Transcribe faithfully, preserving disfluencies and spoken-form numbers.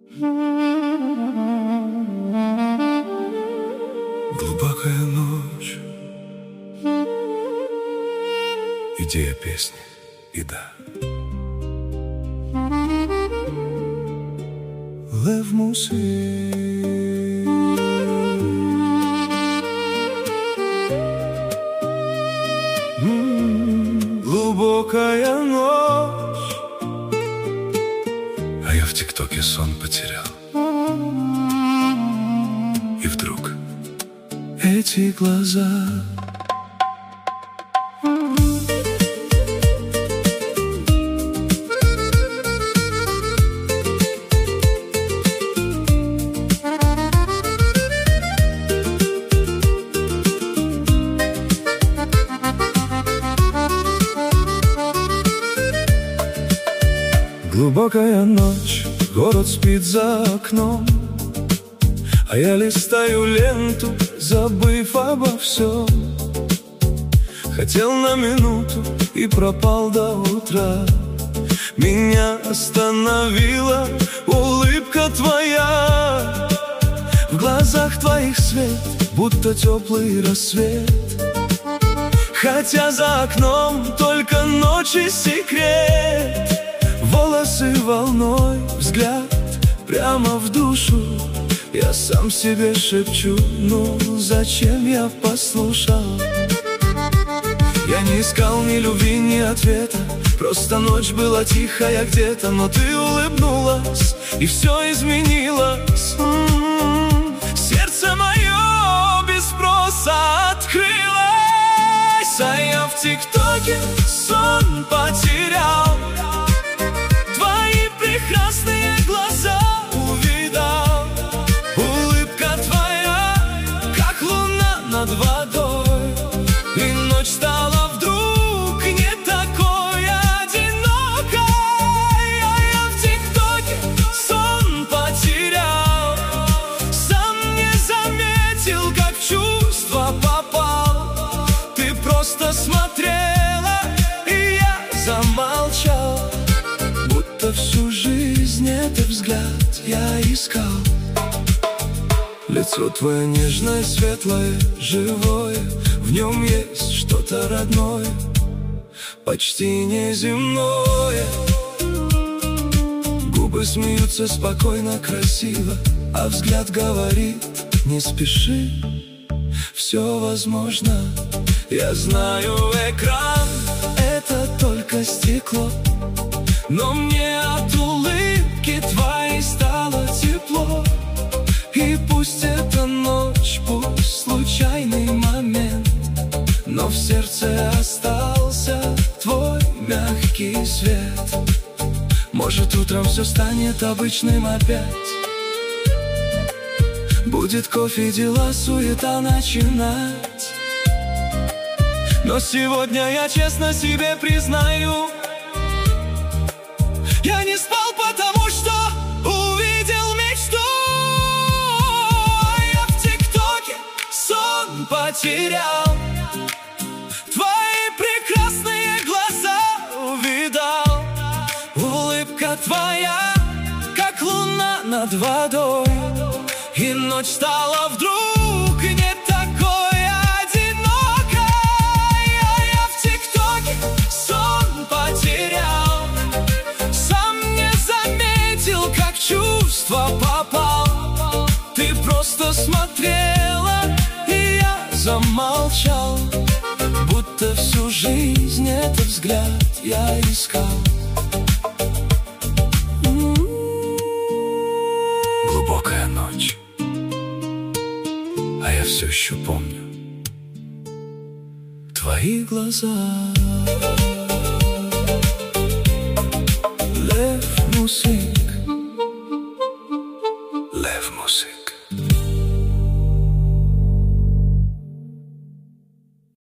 Глубокая ночь, идея песни, и да. Лев Мусик. М-м, глубокая ночь, а я в ТикТоке сон потерял. И вдруг эти глаза. Глубокая ночь, город спит за окном, а я листаю ленту, забыв обо всем. Хотел на минуту и пропал до утра. Меня остановила улыбка твоя. В глазах твоих свет, будто теплый рассвет. Хотя за окном только ночь и секрет. Волосы волной, взгляд прямо в душу. Я сам себе шепчу: ну зачем я послушал? Я не искал ни любви, ни ответа. Просто ночь была тихая где-то, но ты улыбнулась, и все изменилось. М-м-м. Сердце мое без спроса открылось, а я в ТикТоке сон потерял. Твои прекрасные глаза увидал. Улыбка твоя, как луна над водой. И ночь стала вдруг не такой одинокой. А я в ТикТоке сон потерял. Сам не заметил, как в чувства попал. Ты просто смотрела, и я замолчал. Будто всю жизнь этот взгляд я искал. Лицо твое нежное, светлое, живое. В нем есть что-то родное, почти неземное. Губы смеются спокойно, красиво, а взгляд говорит: не спеши, все возможно. Я знаю, экран — это только стекло, но мне от улыбки твоей стало тепло. И пусть это ночь, пусть случайный момент, но в сердце остался твой мягкий свет. Может, утром все станет обычным опять. Будет кофе, дела, суета начинать. Но сегодня я честно себе признаю: я не спал, потому что увидел мечту. А я в ТикТоке сон потерял. Твои прекрасные глаза увидал. Улыбка твоя, как луна над водой. И ночь стала вдруг не такой одинокой. А я в ТикТоке сон потерял. Чувства попал. Ты просто смотрела, и я замолчал. Будто всю жизнь этот взгляд я искал. Глубокая ночь, а я все еще помню твои глаза. Лев Мусик. Лев Мусик.